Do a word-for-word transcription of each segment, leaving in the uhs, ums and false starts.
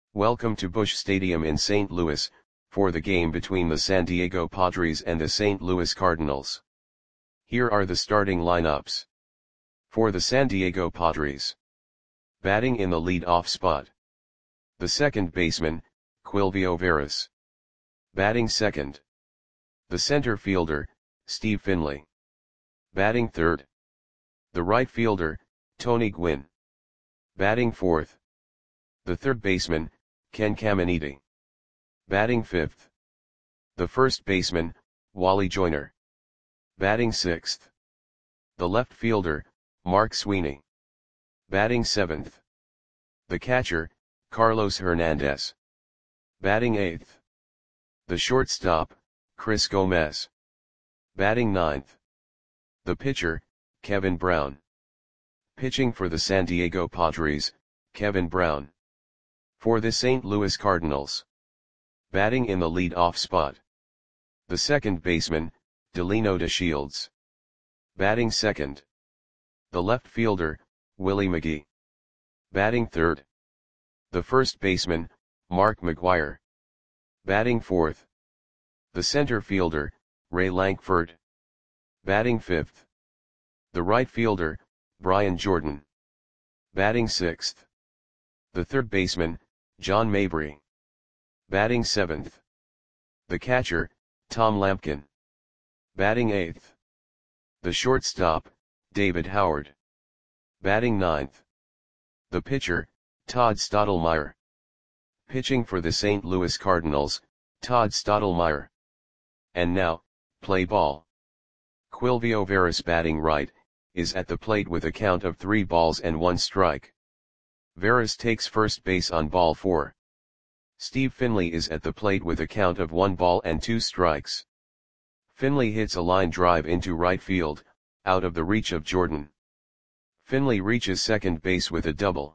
Welcome to Busch Stadium in Saint Louis, for the game between the San Diego Padres and the Saint Louis Cardinals. Here are the starting lineups. For the San Diego Padres. Batting in the lead-off spot. The second baseman, Quilvio Veras. Batting second. The center fielder, Steve Finley. Batting third. The right fielder, Tony Gwynn. Batting fourth. The third baseman, Ken Caminiti. Batting fifth. The first baseman, Wally Joyner. Batting sixth. The left fielder, Mark Sweeney. Batting seventh. The catcher, Carlos Hernandez. Batting eighth. The shortstop, Chris Gomez. Batting ninth. The pitcher, Kevin Brown. Pitching for the San Diego Padres, Kevin Brown. For the Saint Louis Cardinals. Batting in the lead-off spot. The second baseman, Delino DeShields. Batting second. The left fielder, Willie McGee. Batting third. The first baseman, Mark McGwire. Batting fourth. The center fielder, Ray Lankford. Batting fifth. The right fielder, Brian Jordan. Batting sixth. The third baseman, John Mabry. Batting seventh. The catcher, Tom Lampkin. Batting eighth. The shortstop, David Howard. Batting ninth. The pitcher, Todd Stottlemyre. Pitching for the Saint Louis Cardinals, Todd Stottlemyre. And now, play ball. Quilvio Veras batting right, is at the plate with a count of three balls and one strike. Veras takes first base on ball four. Steve Finley is at the plate with a count of one ball and two strikes. Finley hits a line drive into right field, out of the reach of Jordan. Finley reaches second base with a double.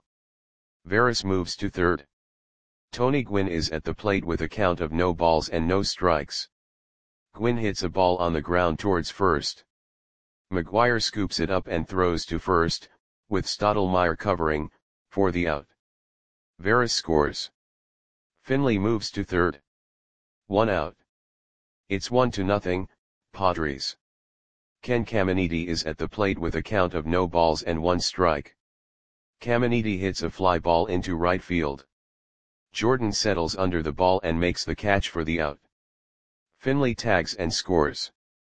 Veras moves to third. Tony Gwynn is at the plate with a count of no balls and no strikes. Gwynn hits a ball on the ground towards first. McGwire scoops it up and throws to first, with Stottlemyre covering, for the out. Veras scores. Finley moves to third. One out. It's one to nothing, Padres. Ken Caminiti is at the plate with a count of no balls and one strike. Caminiti hits a fly ball into right field. Jordan settles under the ball and makes the catch for the out. Finley tags and scores.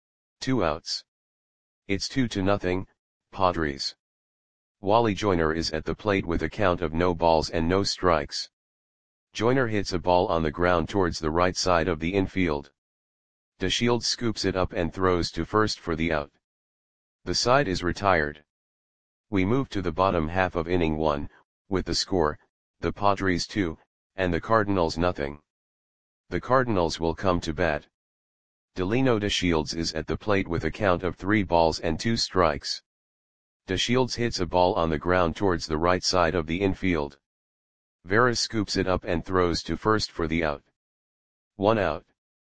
Two outs. It's two to nothing, Padres. Wally Joyner is at the plate with a count of no balls and no strikes. Joyner hits a ball on the ground towards the right side of the infield. DeShields scoops it up and throws to first for the out. The side is retired. We move to the bottom half of inning one, with the score, the Padres two, and the Cardinals nothing. The Cardinals will come to bat. Delino DeShields is at the plate with a count of three balls and two strikes. DeShields hits a ball on the ground towards the right side of the infield. Veras scoops it up and throws to first for the out. One out.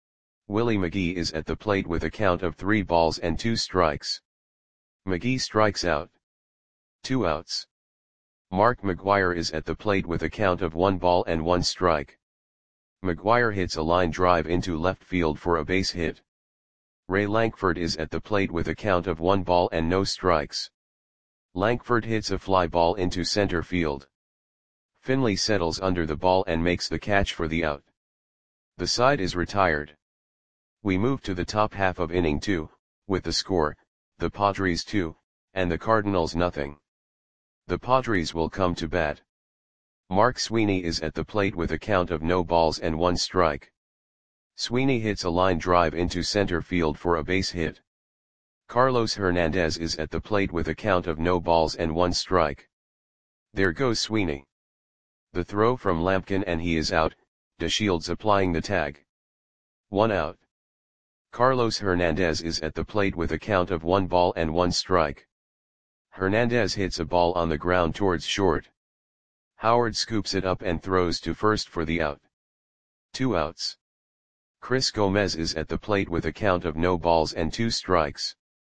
Willie McGee is at the plate with a count of three balls and two strikes. McGee strikes out. Two outs. Mark McGwire is at the plate with a count of one ball and one strike. McGwire hits a line drive into left field for a base hit. Ray Lankford is at the plate with a count of one ball and no strikes. Lankford hits a fly ball into center field. Finley settles under the ball and makes the catch for the out. The side is retired. We move to the top half of inning two, with the score, the Padres two, and the Cardinals nothing. The Padres will come to bat. Mark Sweeney is at the plate with a count of no balls and one strike. Sweeney hits a line drive into center field for a base hit. Carlos Hernandez is at the plate with a count of no balls and one strike. There goes Sweeney. The throw from Lampkin and he is out, DeShields applying the tag. One out. Carlos Hernandez is at the plate with a count of one ball and one strike. Hernandez hits a ball on the ground towards short. Howard scoops it up and throws to first for the out. Two outs. Chris Gomez is at the plate with a count of no balls and two strikes.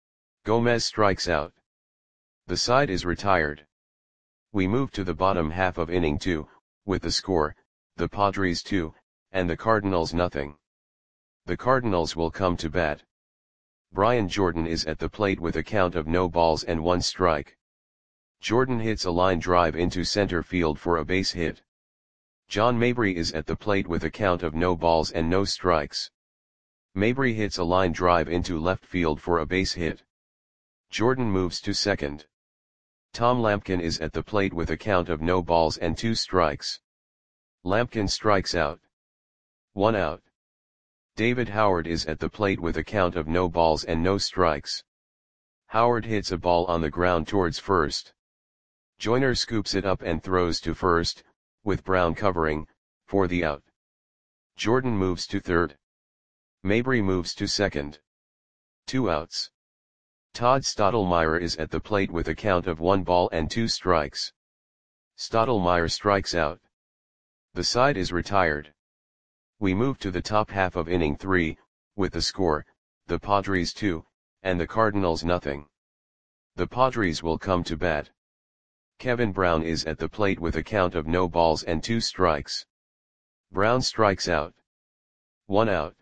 Gomez strikes out. The side is retired. We move to the bottom half of inning two, with the score, the Padres two, and the Cardinals nothing. The Cardinals will come to bat. Brian Jordan is at the plate with a count of no balls and one strike. Jordan hits a line drive into center field for a base hit. John Mabry is at the plate with a count of no balls and no strikes. Mabry hits a line drive into left field for a base hit. Jordan moves to second. Tom Lampkin is at the plate with a count of no balls and two strikes. Lampkin strikes out. One out. David Howard is at the plate with a count of no balls and no strikes. Howard hits a ball on the ground towards first. Joyner scoops it up and throws to first, with Brown covering, for the out. Jordan moves to third. Mabry moves to second. Two outs. Todd Stottlemyre is at the plate with a count of one ball and two strikes. Stottlemyre strikes out. The side is retired. We move to the top half of inning three, with the score, the Padres two, and the Cardinals nothing. The Padres will come to bat. Kevin Brown is at the plate with a count of no balls and two strikes. Brown strikes out. One out.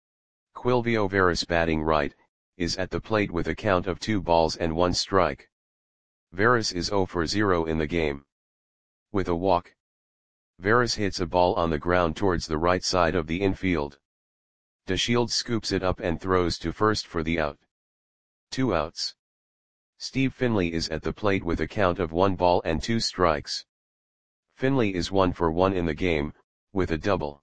Quilvio Veras, batting right, is at the plate with a count of two balls and one strike. Veras is zero for zero in the game. With a walk, Veras hits a ball on the ground towards the right side of the infield. DeShields scoops it up and throws to first for the out. Two outs. Steve Finley is at the plate with a count of one ball and two strikes. Finley is one for one in the game, with a double.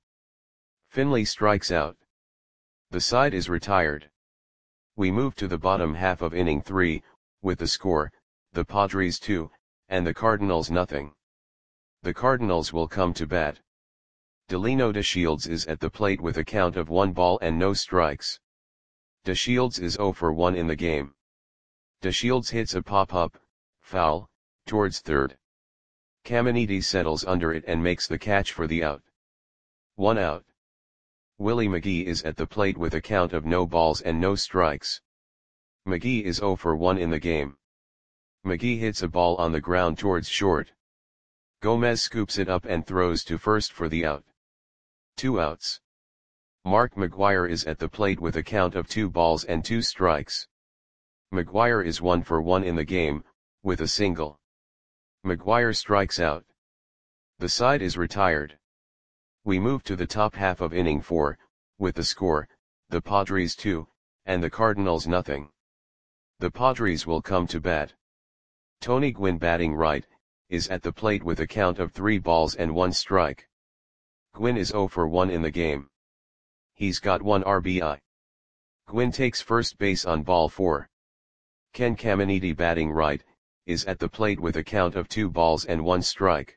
Finley strikes out. The side is retired. We move to the bottom half of inning three, with the score, the Padres two, and the Cardinals nothing. The Cardinals will come to bat. Delino DeShields is at the plate with a count of one ball and no strikes. DeShields is zero for one in the game. DeShields hits a pop-up, foul, towards third. Caminiti settles under it and makes the catch for the out. One out. Willie McGee is at the plate with a count of no balls and no strikes. McGee is zero for one in the game. McGee hits a ball on the ground towards short. Gomez scoops it up and throws to first for the out. Two outs. Mark McGwire is at the plate with a count of two balls and two strikes. McGwire is one for one in the game, with a single. McGwire strikes out. The side is retired. We move to the top half of inning four, with the score, the Padres two, and the Cardinals nothing. The Padres will come to bat. Tony Gwynn, batting right, is at the plate with a count of three balls and one strike. Gwynn is zero for one in the game. He's got one R B I. Gwynn takes first base on ball four. Ken Caminiti, batting right, is at the plate with a count of two balls and one strike.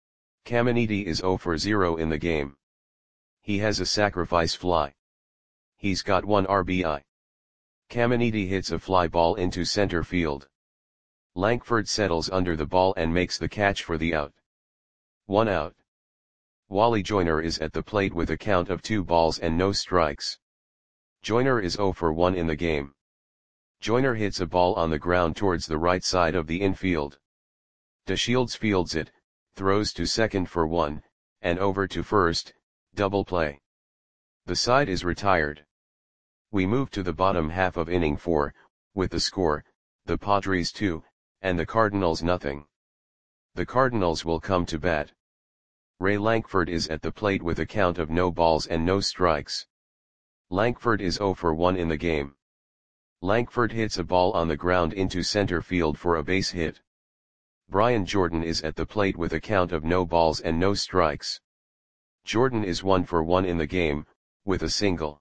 Caminiti is zero for zero in the game. He has a sacrifice fly. He's got one R B I. Caminiti hits a fly ball into center field. Lankford settles under the ball and makes the catch for the out. One out. Wally Joyner is at the plate with a count of two balls and no strikes. Joyner is zero for one in the game. Joyner hits a ball on the ground towards the right side of the infield. DeShields fields it, throws to second for one, and over to first, double play. The side is retired. We move to the bottom half of inning four, with the score, the Padres two, and the Cardinals nothing. The Cardinals will come to bat. Ray Lankford is at the plate with a count of no balls and no strikes. Lankford is zero for one in the game. Lankford hits a ball on the ground into center field for a base hit. Brian Jordan is at the plate with a count of no balls and no strikes. Jordan is one for one in the game, with a single.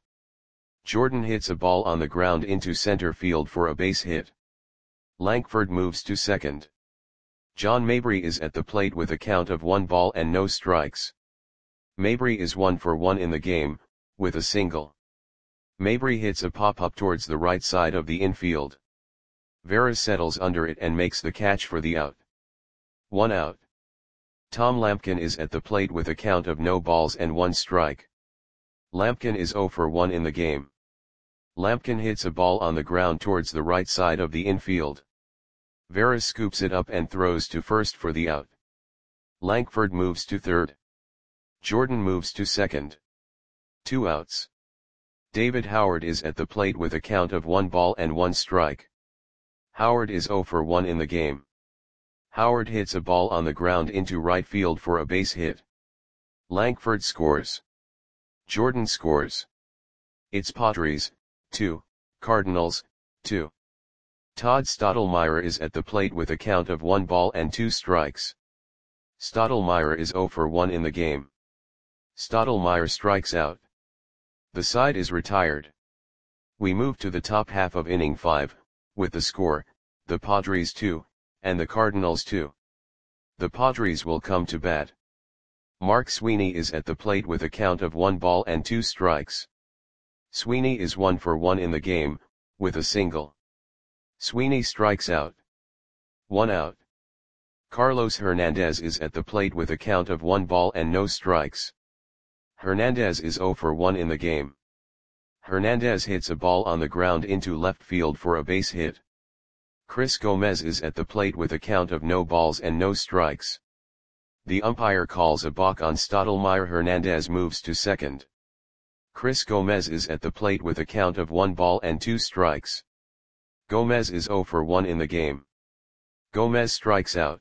Jordan hits a ball on the ground into center field for a base hit. Lankford moves to second. John Mabry is at the plate with a count of one ball and no strikes. Mabry is one for one in the game, with a single. Mabry hits a pop-up towards the right side of the infield. Veras settles under it and makes the catch for the out. One out. Tom Lampkin is at the plate with a count of no balls and one strike. Lampkin is zero for one in the game. Lampkin hits a ball on the ground towards the right side of the infield. Veras scoops it up and throws to first for the out. Lankford moves to third. Jordan moves to second. Two outs. David Howard is at the plate with a count of one ball and one strike. Howard is oh for one in the game. Howard hits a ball on the ground into right field for a base hit. Lankford scores. Jordan scores. It's Padres, two, Cardinals, two. Todd Stottlemyre is at the plate with a count of one ball and two strikes. Stottlemyre is oh for one in the game. Stottlemyre strikes out. The side is retired. We move to the top half of inning five, with the score, the Padres two, and the Cardinals two. The Padres will come to bat. Mark Sweeney is at the plate with a count of one ball and two strikes. Sweeney is one for one in the game, with a single. Sweeney strikes out. One out. Carlos Hernandez is at the plate with a count of one ball and no strikes. Hernandez is oh for one in the game. Hernandez hits a ball on the ground into left field for a base hit. Chris Gomez is at the plate with a count of no balls and no strikes. The umpire calls a balk on Stottlemyre. Hernandez moves to second. Chris Gomez is at the plate with a count of one ball and two strikes. Gomez is oh for one in the game. Gomez strikes out.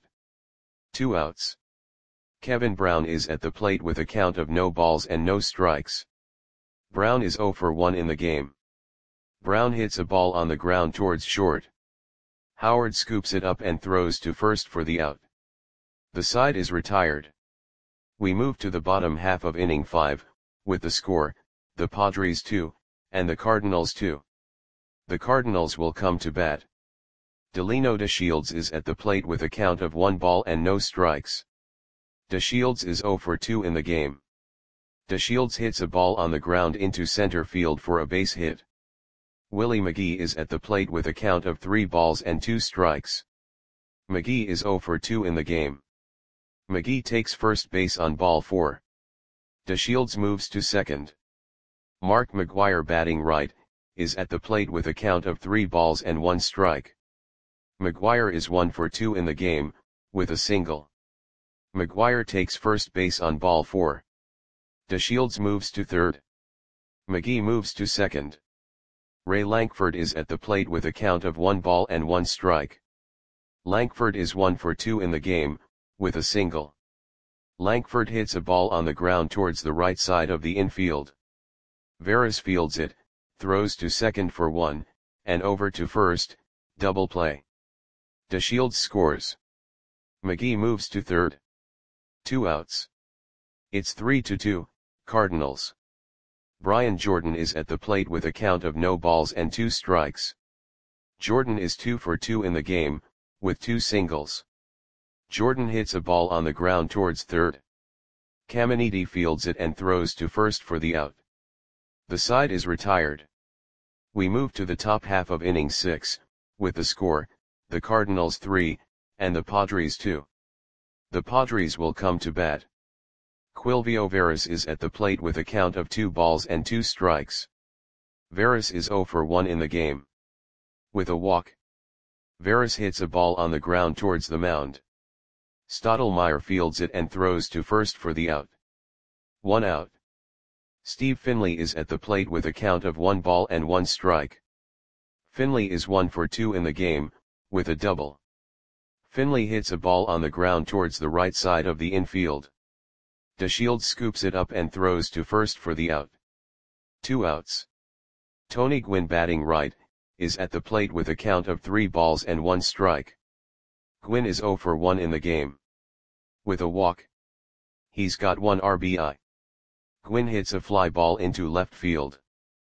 Two outs. Kevin Brown is at the plate with a count of no balls and no strikes. Brown is oh for one in the game. Brown hits a ball on the ground towards short. Howard scoops it up and throws to first for the out. The side is retired. We move to the bottom half of inning five, with the score, the Padres two, and the Cardinals two. The Cardinals will come to bat. Delino DeShields is at the plate with a count of one ball and no strikes. DeShields is oh for two in the game. DeShields hits a ball on the ground into center field for a base hit. Willie McGee is at the plate with a count of three balls and two strikes. McGee is oh for two in the game. McGee takes first base on ball four. DeShields moves to second. Mark McGwire, batting right, is at the plate with a count of three balls and one strike. McGwire is one for two in the game, with a single. McGwire takes first base on ball four. DeShields moves to third. McGee moves to second. Ray Lankford is at the plate with a count of one ball and one strike. Lankford is one for two in the game, with a single. Lankford hits a ball on the ground towards the right side of the infield. Veras fields it, throws to second for one, and over to first, double play. DeShields scores. McGee moves to third. Two outs. It's three to two, Cardinals. Brian Jordan is at the plate with a count of no balls and two strikes. Jordan is two for two in the game, with two singles. Jordan hits a ball on the ground towards third. Caminiti fields it and throws to first for the out. The side is retired. We move to the top half of inning six, with the score, the Cardinals three, and the Padres two. The Padres will come to bat. Quilvio Veras is at the plate with a count of two balls and two strikes. Veras is oh for one in the game. With a walk. Veras hits a ball on the ground towards the mound. Stottlemyre fields it and throws to first for the out. One out. Steve Finley is at the plate with a count of one ball and one strike. Finley is one for two in the game, with a double. Finley hits a ball on the ground towards the right side of the infield. DeShields scoops it up and throws to first for the out. Two outs. Tony Gwynn, batting right, is at the plate with a count of three balls and one strike. Gwynn is oh for one in the game. With a walk. He's got one R B I. Gwynn hits a fly ball into left field.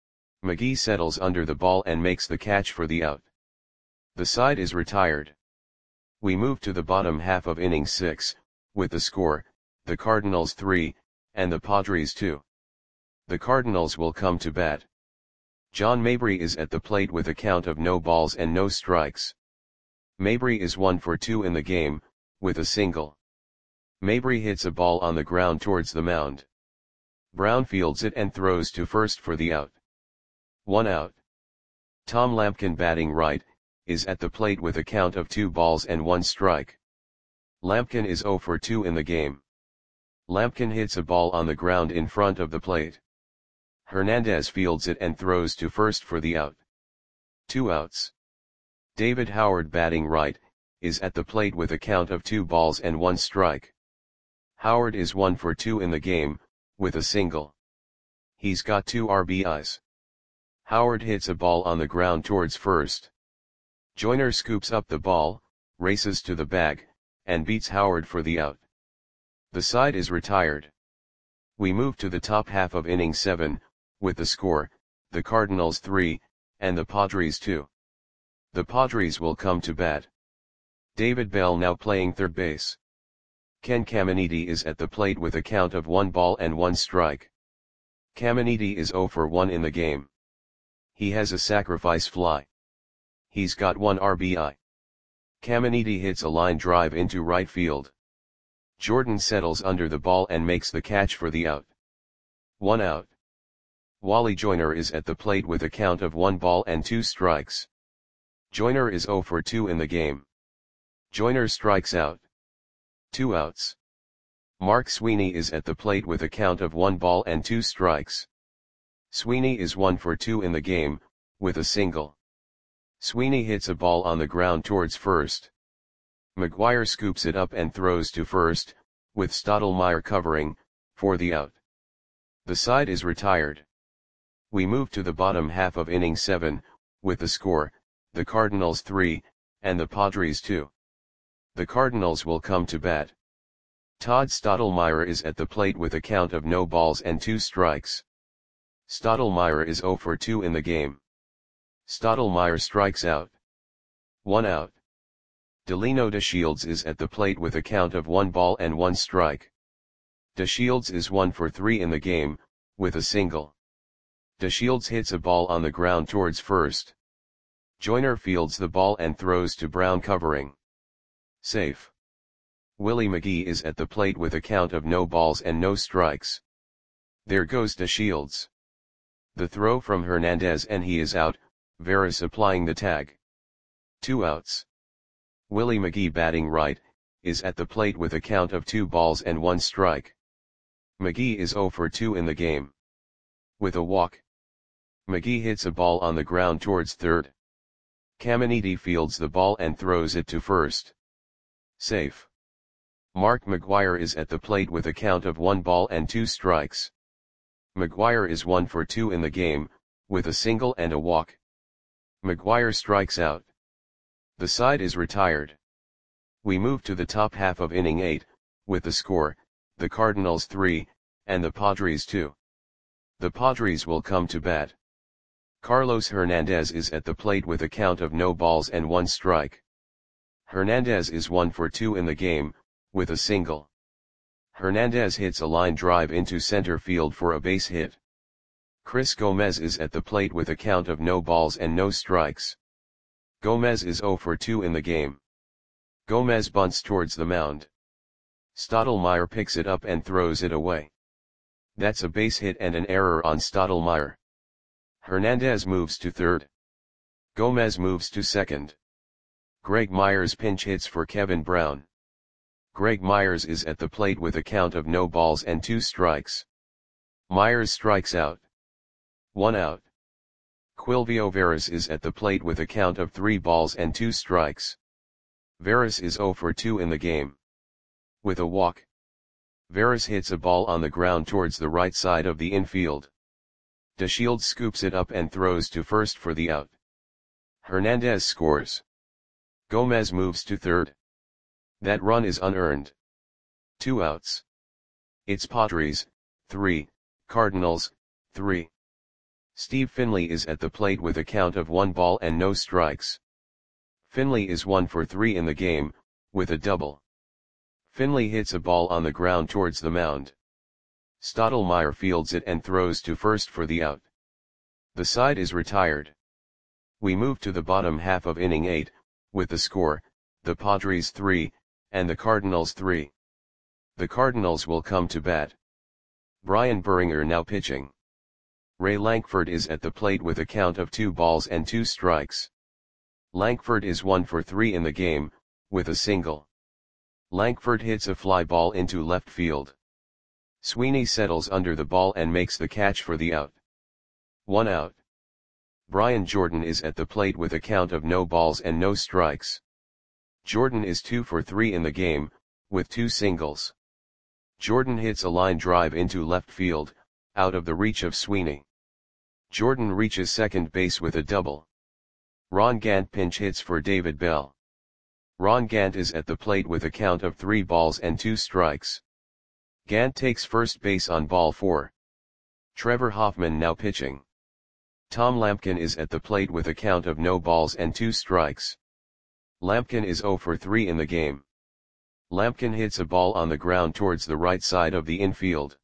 McGee settles under the ball and makes the catch for the out. The side is retired. We move to the bottom half of inning six, with the score, the Cardinals three, and the Padres two. The Cardinals will come to bat. John Mabry is at the plate with a count of no balls and no strikes. Mabry is one for two in the game, with a single. Mabry hits a ball on the ground towards the mound. Brown fields it and throws to first for the out. One out. Tom Lampkin, batting right, is at the plate with a count of two balls and one strike. Lampkin is oh for two in the game. Lampkin hits a ball on the ground in front of the plate. Hernandez fields it and throws to first for the out. Two outs. David Howard, batting right, is at the plate with a count of two balls and one strike. Howard is one for two in the game, with a single. He's got two R B Is. Howard hits a ball on the ground towards first. Joyner scoops up the ball, races to the bag, and beats Howard for the out. The side is retired. We move to the top half of inning seven, with the score, the Cardinals three, and the Padres two. The Padres will come to bat. David Bell now playing third base. Ken Caminiti is at the plate with a count of one ball and one strike. Caminiti is zero for one in the game. He has a sacrifice fly. He's got one R B I. Caminiti hits a line drive into right field. Jordan settles under the ball and makes the catch for the out. One out. Wally Joyner is at the plate with a count of one ball and two strikes. Joyner is zero for two in the game. Joyner strikes out. Two outs. Mark Sweeney is at the plate with a count of one ball and two strikes. Sweeney is one for two in the game, with a single. Sweeney hits a ball on the ground towards first. McGuire scoops it up and throws to first, with Stottlemyre covering, for the out. The side is retired. We move to the bottom half of inning seven, with the score, the Cardinals three, and the Padres two. The Cardinals will come to bat. Todd Stottlemyre is at the plate with a count of no balls and two strikes. Stottlemyre is zero for two in the game. Stottlemyre strikes out. One out. Delino DeShields is at the plate with a count of one ball and one strike. DeShields is one for three in the game, with a single. DeShields hits a ball on the ground towards first. Joyner fields the ball and throws to Brown covering. Safe. Willie McGee is at the plate with a count of no balls and no strikes. There goes DeShields. The throw from Hernandez and he is out, Veras applying the tag. Two outs. Willie McGee, batting right, is at the plate with a count of two balls and one strike. McGee is zero for two in the game. With a walk. McGee hits a ball on the ground towards third. Caminiti fields the ball and throws it to first. Safe. Mark McGuire is at the plate with a count of one ball and two strikes. McGuire is one for two in the game, with a single and a walk. McGuire strikes out. The side is retired. We move to the top half of inning eight, with the score, the Cardinals three, and the Padres two. The Padres will come to bat. Carlos Hernandez is at the plate with a count of no balls and one strike. Hernandez is one for two in the game, with a single. Hernandez hits a line drive into center field for a base hit. Chris Gomez is at the plate with a count of no balls and no strikes. Gomez is zero for two in the game. Gomez bunts towards the mound. Stottlemyre picks it up and throws it away. That's a base hit and an error on Stottlemyre. Hernandez moves to third. Gomez moves to second. Greg Myers pinch hits for Kevin Brown. Greg Myers is at the plate with a count of no balls and two strikes. Myers strikes out. One out. Quilvio Veras is at the plate with a count of three balls and two strikes. Veras is zero for two in the game. With a walk. Veras hits a ball on the ground towards the right side of the infield. DeShields scoops it up and throws to first for the out. Hernandez scores. Gomez moves to third. That run is unearned. Two outs. It's Padres, three, Cardinals, three. Steve Finley is at the plate with a count of one ball and no strikes. Finley is one for three in the game, with a double. Finley hits a ball on the ground towards the mound. Stottlemyre fields it and throws to first for the out. The side is retired. We move to the bottom half of inning eight, with the score, the Padres three, and the Cardinals three. The Cardinals will come to bat. Brian Buringer now pitching. Ray Lankford is at the plate with a count of two balls and two strikes. Lankford is one for three in the game, with a single. Lankford hits a fly ball into left field. Sweeney settles under the ball and makes the catch for the out. One out. Brian Jordan is at the plate with a count of no balls and no strikes. Jordan is two for three in the game, with two singles. Jordan hits a line drive into left field, out of the reach of Sweeney. Jordan reaches second base with a double. Ron Gant pinch hits for David Bell. Ron Gant is at the plate with a count of three balls and two strikes. Gant takes first base on ball four. Trevor Hoffman now pitching. Tom Lampkin is at the plate with a count of no balls and two strikes. Lampkin is zero for three in the game. Lampkin hits a ball on the ground towards the right side of the infield.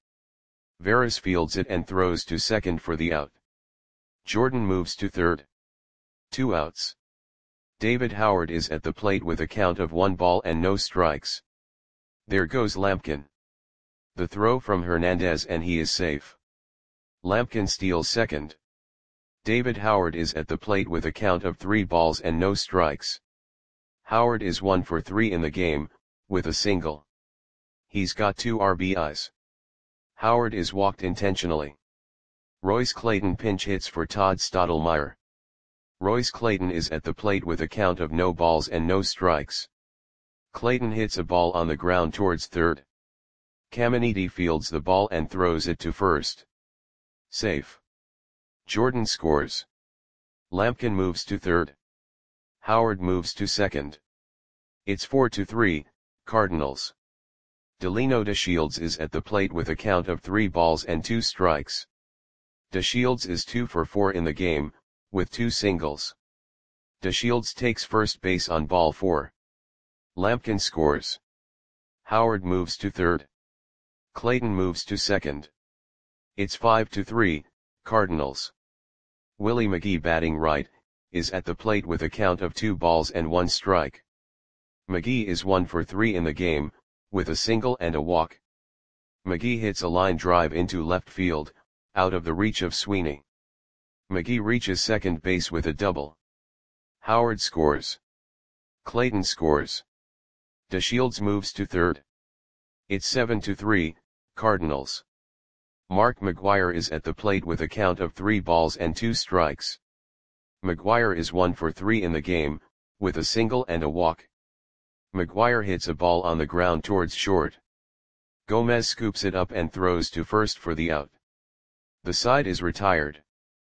Veras fields it and throws to second for the out. Jordan moves to third. Two outs. David Howard is at the plate with a count of one ball and no strikes. There goes Lampkin. The throw from Hernandez and he is safe. Lampkin steals second. David Howard is at the plate with a count of three balls and no strikes. Howard is one for three in the game, with a single. He's got two R B Is. Howard is walked intentionally. Royce Clayton pinch hits for Todd Stottlemyre. Royce Clayton is at the plate with a count of no balls and no strikes. Clayton hits a ball on the ground towards third. Caminiti fields the ball and throws it to first. Safe. Jordan scores. Lampkin moves to third. Howard moves to second. It's four to three, Cardinals. Delino DeShields is at the plate with a count of three balls and two strikes. DeShields is two for four in the game, with two singles. DeShields takes first base on ball four. Lampkin scores. Howard moves to third. Clayton moves to second. It's five to three, Cardinals. Willie McGee batting right, is at the plate with a count of two balls and one strike. McGee is one for three in the game, with a single and a walk. McGee hits a line drive into left field, out of the reach of Sweeney. McGee reaches second base with a double. Howard scores. Clayton scores. DeShields moves to third. It's seven to three, Cardinals. Mark McGwire is at the plate with a count of three balls and two strikes. McGwire is one for three in the game, with a single and a walk. McGwire hits a ball on the ground towards short. Gomez scoops it up and throws to first for the out. The side is retired.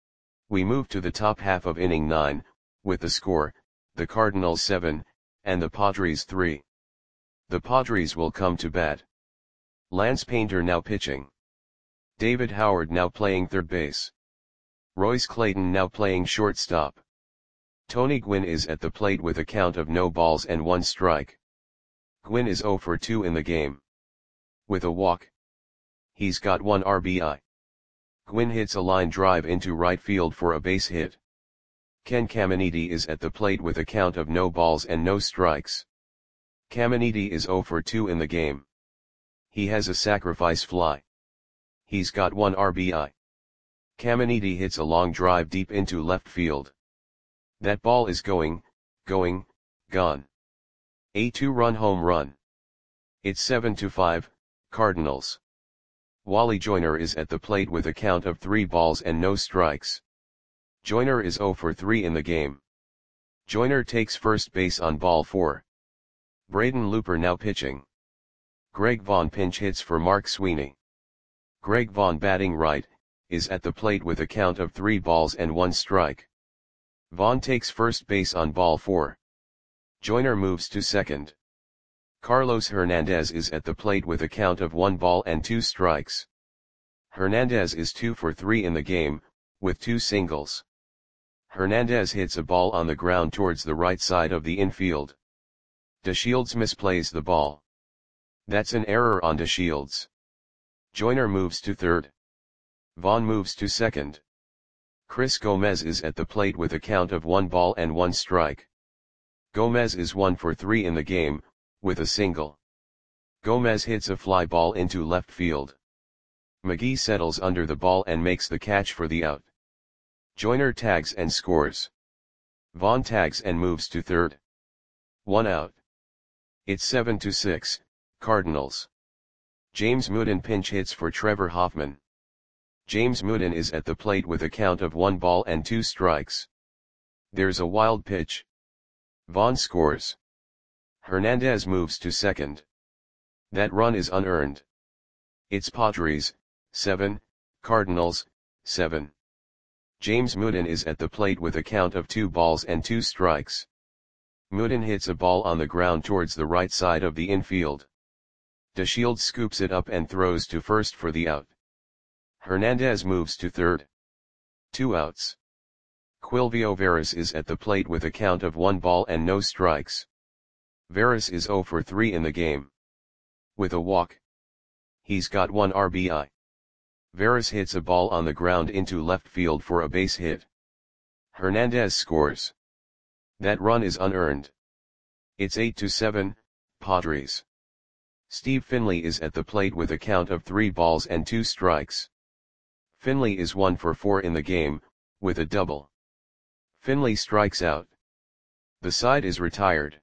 We move to the top half of inning nine, with the score, the Cardinals seven, and the Padres three. The Padres will come to bat. Lance Painter now pitching. David Howard now playing third base. Royce Clayton now playing shortstop. Tony Gwynn is at the plate with a count of no balls and one strike. Gwynn is zero for two in the game. With a walk. He's got one R B I. Gwynn hits a line drive into right field for a base hit. Ken Caminiti is at the plate with a count of no balls and no strikes. Caminiti is zero for two in the game. He has a sacrifice fly. He's got one R B I. Caminiti hits a long drive deep into left field. That ball is going, going, gone. A two-run home run. It's seven to five, Cardinals. Wally Joyner is at the plate with a count of three balls and no strikes. Joyner is zero for three in the game. Joyner takes first base on ball four. Braden Looper now pitching. Greg Vaughn pinch hits for Mark Sweeney. Greg Vaughn batting right, is at the plate with a count of three balls and one strike. Vaughn takes first base on ball four. Joyner moves to second. Carlos Hernandez is at the plate with a count of one ball and two strikes. Hernandez is two for three in the game, with two singles. Hernandez hits a ball on the ground towards the right side of the infield. DeShields misplays the ball. That's an error on DeShields. Joyner moves to third. Vaughn moves to second. Chris Gomez is at the plate with a count of one ball and one strike. Gomez is one for three in the game, with a single. Gomez hits a fly ball into left field. McGee settles under the ball and makes the catch for the out. Joyner tags and scores. Vaughn tags and moves to third. One out. It's seven to six, Cardinals. James Mooden pinch hits for Trevor Hoffman. James Mooden is at the plate with a count of one ball and two strikes. There's a wild pitch. Vaughn scores. Hernandez moves to second. That run is unearned. It's Padres, seven, Cardinals, seven. James Mooden is at the plate with a count of two balls and two strikes. Mooden hits a ball on the ground towards the right side of the infield. DeShields scoops it up and throws to first for the out. Hernandez moves to third. Two outs. Quilvio Veras is at the plate with a count of one ball and no strikes. Veras is zero for three in the game. With a walk. He's got one R B I. Veras hits a ball on the ground into left field for a base hit. Hernandez scores. That run is unearned. It's eight to seven, Padres. Steve Finley is at the plate with a count of three balls and two strikes. Finley is one for four in the game, with a double. Finley strikes out. The side is retired.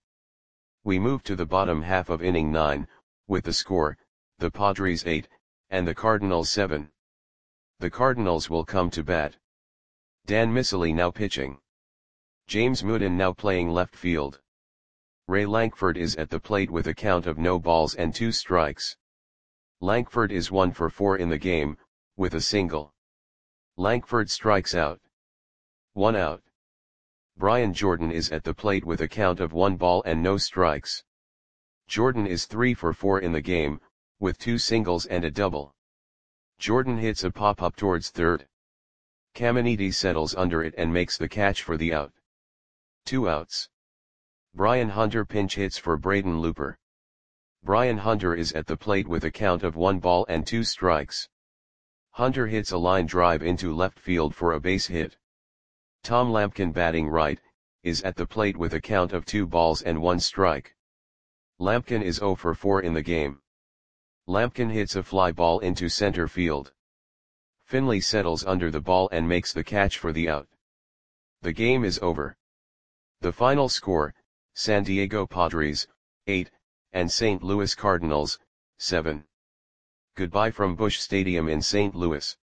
We move to the bottom half of inning nine, with the score, the Padres eight, and the Cardinals seven. The Cardinals will come to bat. Dan Miceli now pitching. James Mooden now playing left field. Ray Lankford is at the plate with a count of no balls and two strikes. Lankford is one for four in the game, with a single. Lankford strikes out. One out. Brian Jordan is at the plate with a count of one ball and no strikes. Jordan is three for four in the game, with two singles and a double. Jordan hits a pop-up towards third. Caminiti settles under it and makes the catch for the out. Two outs. Brian Hunter pinch hits for Braden Looper. Brian Hunter is at the plate with a count of one ball and two strikes. Hunter hits a line drive into left field for a base hit. Tom Lampkin, batting right, is at the plate with a count of two balls and one strike. Lampkin is zero for four in the game. Lampkin hits a fly ball into center field. Finley settles under the ball and makes the catch for the out. The game is over. The final score, San Diego Padres, eight, and Saint Louis Cardinals, seven. Goodbye from Busch Stadium in Saint Louis.